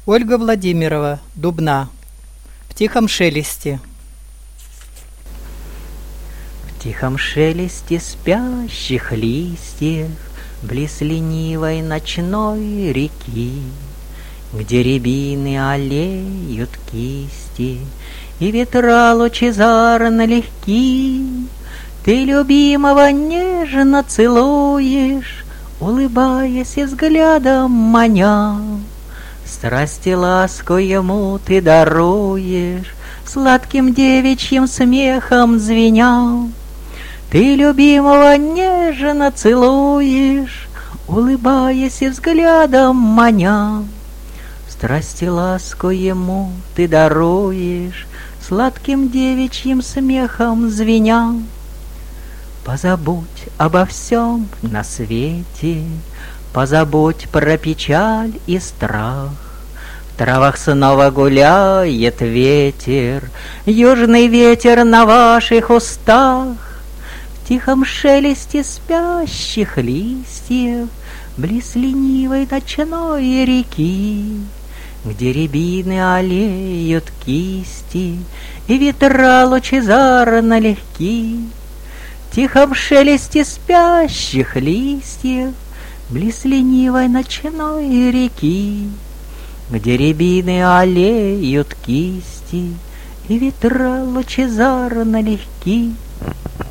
Ольга Владимирова, Дубна. В тихом шелесте. В тихом шелесте спящих листьев, близ ленивой ночной реки, где рябины алеют кисти, и ветра лучезарно легки, ты любимого нежно целуешь, улыбаясь и взглядом маня. Страсти ласку ему ты даруешь, сладким девичьим смехом звеня. Ты любимого нежно целуешь, улыбаясь и взглядом маня. Страсти ласку ему ты даруешь, сладким девичьим смехом звеня. Позабудь обо всем на свете, позабудь про печаль и страх. В травах снова гуляет ветер, южный ветер на ваших устах. В тихом шелесте спящих листьев, близ ленивой ночной реки, где рябины алеют кисти, и ветра лучезарно легки. В тихом шелесте спящих листьев, близ ленивой ночной реки, где рябины алеют кисти, и ветра лучезарно легки.